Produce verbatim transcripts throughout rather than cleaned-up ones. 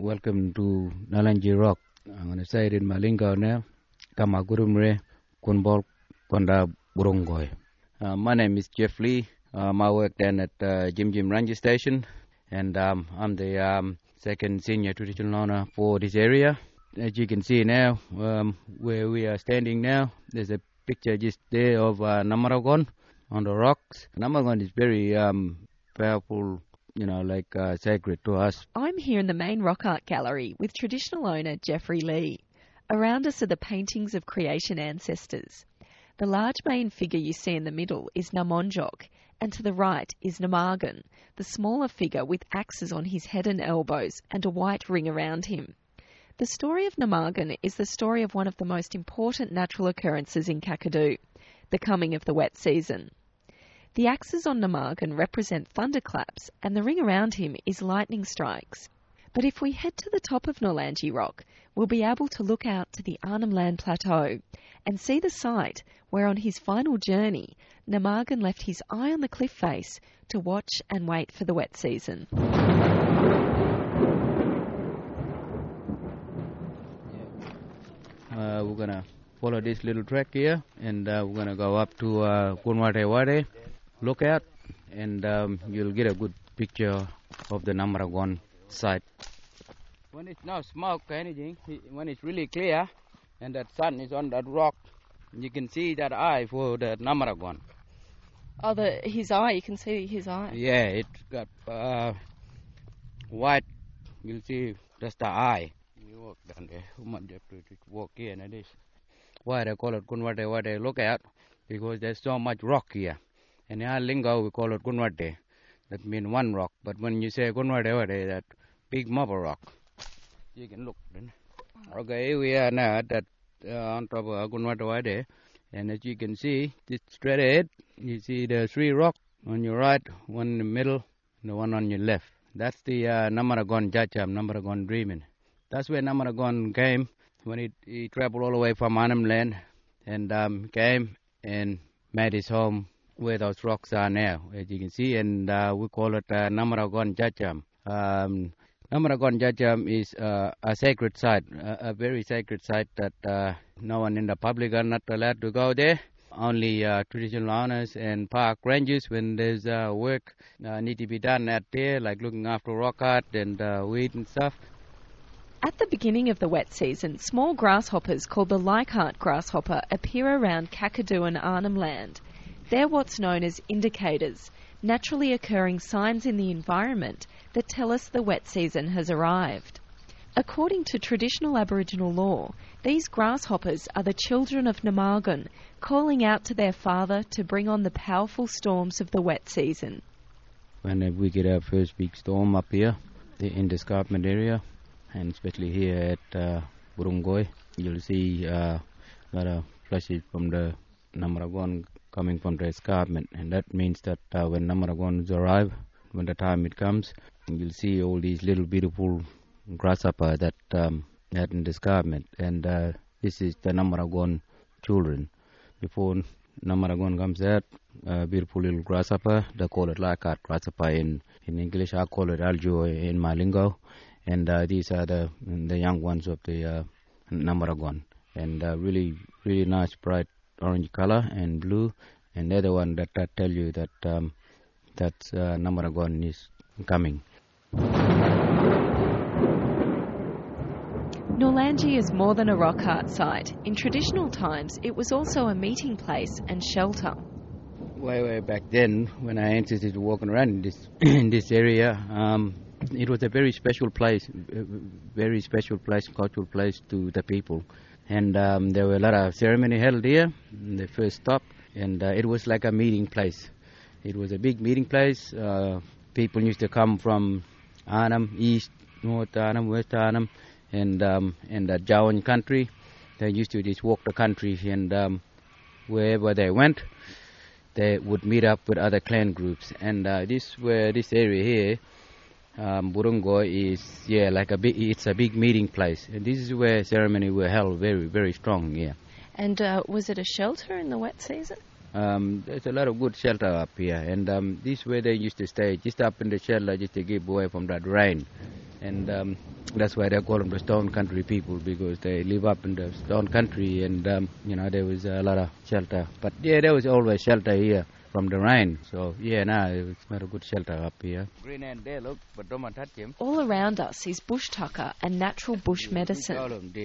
Welcome to Nalanji Rock. I'm going to say it in my lingo now. Kamagurumre Kunbol Konda Burungoi. Uh, my name is Jeff Lee. Um, I work then at uh, Jim Jim Ranger Station, and um, I'm the um, second senior traditional owner for this area. As you can see now, um, where we are standing now, there's a picture just there of uh, Namaragon on the rocks. Namaragon is very um, powerful, you know, like uh, sacred to us. I'm here in the main rock art gallery with traditional owner Jeffrey Lee. Around us are the paintings of creation ancestors. The large main figure you see in the middle is Namonjok, and to the right is Namagan, the smaller figure with axes on his head and elbows and a white ring around him. The story of Namagan is the story of one of the most important natural occurrences in Kakadu, the coming of the wet season. The axes on Namagan represent thunderclaps, and the ring around him is lightning strikes. But if we head to the top of Nolanji Rock, we'll be able to look out to the Arnhem Land Plateau and see the site where on his final journey, Namagan left his eye on the cliff face to watch and wait for the wet season. Uh, we're going to follow this little track here, and uh, we're going to go up to uh, Kunwate Wade lookout, and um, you'll get a good picture of the Namaragon site. When it's no smoke or anything, when it's really clear and that sun is on that rock, you can see that eye for the Namaragon. Oh, the, his eye, you can see his eye. Yeah, it's got uh, white, you'll see that's the eye. You walk down there, you might have to walk here and this. Why they call it Kunwate Wade lookout? Because there's so much rock here. In our lingo, we call it Kunwate. That means one rock. But when you say Kunwate Wade, that big marble rock. You can look then. Okay, here we are now at that, uh, on top of Kunwate Wade. And as you can see, just straight ahead, you see the three rocks on your right, one in the middle, and the one on your left. That's the uh, Namaragon Jacham, Namaragon Dreaming. That's where Namaragon came when he, he traveled all the way from Arnhem Land and um, came and made his home where those rocks are now, as you can see, and uh, we call it uh, Namaragon Jacham. Um, Namaragon Jacham is uh, a sacred site, a, a very sacred site that uh, no one in the public are not allowed to go there. Only uh, traditional owners and park rangers, when there's uh, work uh, need to be done out there, like looking after rock art and uh, weed and stuff. At the beginning of the wet season, small grasshoppers called the Leichhardt grasshopper appear around Kakadu and Arnhem Land. They're what's known as indicators, naturally occurring signs in the environment that tell us the wet season has arrived. According to traditional Aboriginal law, these grasshoppers are the children of Namagan, calling out to their father to bring on the powerful storms of the wet season. When we get our first big storm up here in the escarpment area, and especially here at uh, Burungoi, you'll see uh, a lot of flashes from the Namaragon coming from the escarpment, and that means that uh, when Namaragons arrive, when the time it comes, you'll see all these little beautiful grasshopper that um, that in the escarpment, and uh, this is the Namaragon children. Before Namaragon comes out, uh, beautiful little grasshopper, they call it Leichhardt grasshopper in, in English, I call it aljo in my lingo. And uh, these are the the young ones of the uh, Namaragon, and uh, really really nice bright orange color and blue. And they're the one that, that tell you that um, that uh, Namaragon is coming. Nolanji is more than a rock art site. In traditional times, it was also a meeting place and shelter. Way way back then, when our ancestors were walking around in this in this area. Um, It was a very special place, very special place, cultural place to the people. And um, there were a lot of ceremony held here, the first stop, and uh, it was like a meeting place. It was a big meeting place. Uh, people used to come from Arnhem, East, North Arnhem, West Arnhem, and um, and the Jawan country. They used to just walk the country, and um, wherever they went, they would meet up with other clan groups. And uh, this where this area here, Um, Burungoi is yeah like a big. It's a big meeting place, and this is where ceremony were held very very strong. Yeah. And uh, was it a shelter in the wet season? Um, there's a lot of good shelter up here, and um, this is where they used to stay, just up in the shelter, just to keep away from that rain. And um, that's why they call them the stone country people, because they live up in the stone country, and um, you know, there was a lot of shelter. But yeah, there was always shelter here from the rain. So yeah, now nah, it's not a good shelter up here. Green ant there, look, but don't touch him. All around us is bush tucker and natural bush medicine.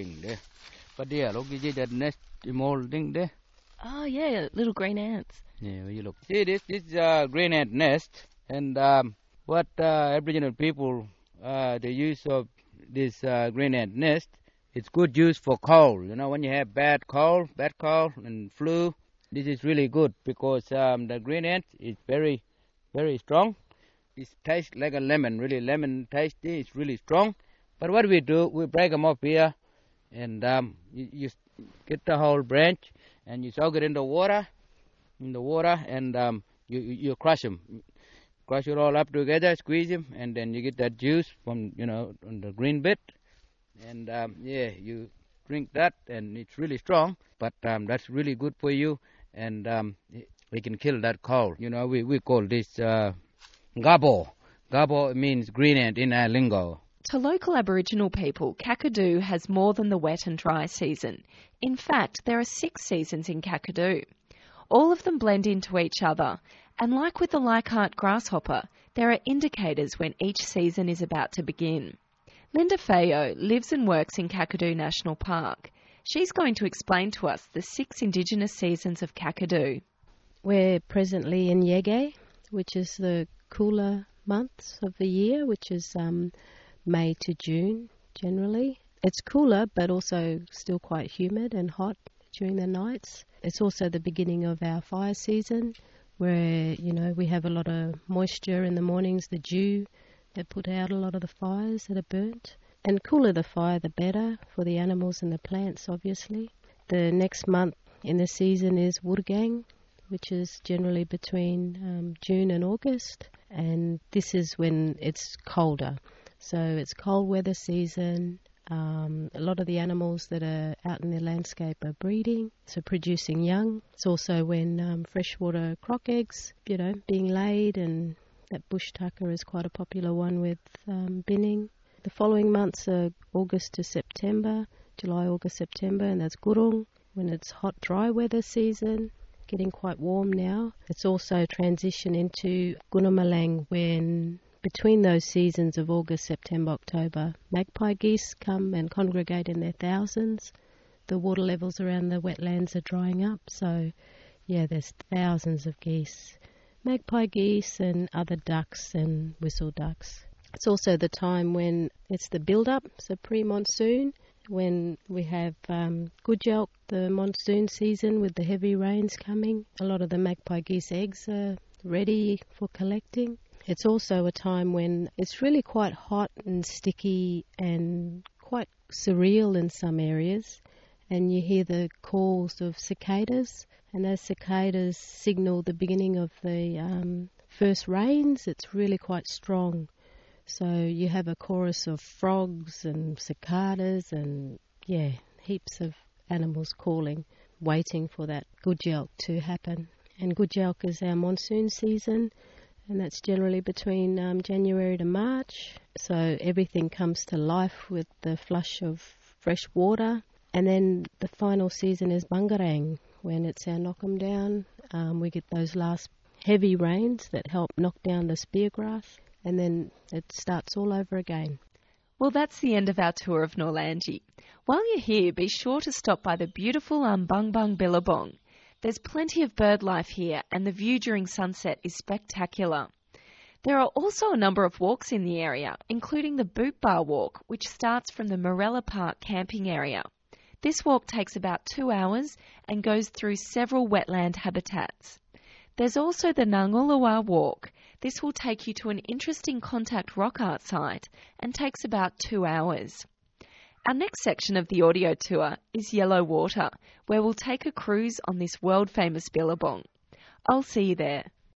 But yeah, look, you see that nest, small thing there? Oh yeah, little green ants. Yeah, you look. See this, this is a green ant nest, and um, what uh, Aboriginal people, uh, the use of this uh, green ant nest, it's good use for cold. You know, when you have bad cold, bad cold and flu, this is really good because um, the green ant is very, very strong. It tastes like a lemon, really lemon tasty. It's really strong. But what we do, we break them off here, and um, you, you get the whole branch, and you soak it in the water, in the water, and um, you, you crush them. Crush it all up together, squeeze them, and then you get that juice from, you know, on the green bit. And, um, yeah, you drink that, and it's really strong, but um, that's really good for you, and um, we can kill that cold. You know, we, we call this uh, gabo. Gabo means green ant in our lingo. To local Aboriginal people, Kakadu has more than the wet and dry season. In fact, there are six seasons in Kakadu. All of them blend into each other, and like with the Leichhardt grasshopper, there are indicators when each season is about to begin. Linda Feo lives and works in Kakadu National Park. She's going to explain to us the six Indigenous seasons of Kakadu. We're presently in Yege, which is the cooler months of the year, which is um, May to June generally. It's cooler, but also still quite humid and hot during the nights. It's also the beginning of our fire season, where, you know, we have a lot of moisture in the mornings, the dew that put out a lot of the fires that are burnt. And cooler the fire, the better for the animals and the plants, obviously. The next month in the season is Wurgang, which is generally between um, June and August. And this is when it's colder. So it's cold weather season. Um, a lot of the animals that are out in the landscape are breeding, so producing young. It's also when um, freshwater croc eggs, you know, being laid, and that bush tucker is quite a popular one with um, binning. The following months are August to September, July, August, September, and that's Gurung, when it's hot, dry weather season, getting quite warm now. It's also transition into Gunumalang, when between those seasons of August, September, October, magpie geese come and congregate in their thousands. The water levels around the wetlands are drying up, so yeah, there's thousands of geese. Magpie geese and other ducks and whistle ducks. It's also the time when it's the build-up, so pre-monsoon, when we have um, Gudjalk, the monsoon season with the heavy rains coming. A lot of the magpie geese eggs are ready for collecting. It's also a time when it's really quite hot and sticky and quite surreal in some areas, and you hear the calls of cicadas, and those cicadas signal the beginning of the um, first rains. It's really quite strong. So you have a chorus of frogs and cicadas and, yeah, heaps of animals calling, waiting for that Gudjalk to happen. And Gudjalk is our monsoon season, and that's generally between um, January to March. So everything comes to life with the flush of fresh water. And then the final season is Bungarang, when it's our knock 'em down. Um, we get those last heavy rains that help knock down the speargrass, and then it starts all over again. Well, that's the end of our tour of Norlangie. While you're here, be sure to stop by the beautiful Umbungbung Billabong. There's plenty of bird life here, and the view during sunset is spectacular. There are also a number of walks in the area, including the Boot Bar Walk, which starts from the Morella Park camping area. This walk takes about two hours and goes through several wetland habitats. There's also the Nangulawa Walk. This will take you to an interesting contact rock art site and takes about two hours. Our next section of the audio tour is Yellow Water, where we'll take a cruise on this world-famous billabong. I'll see you there.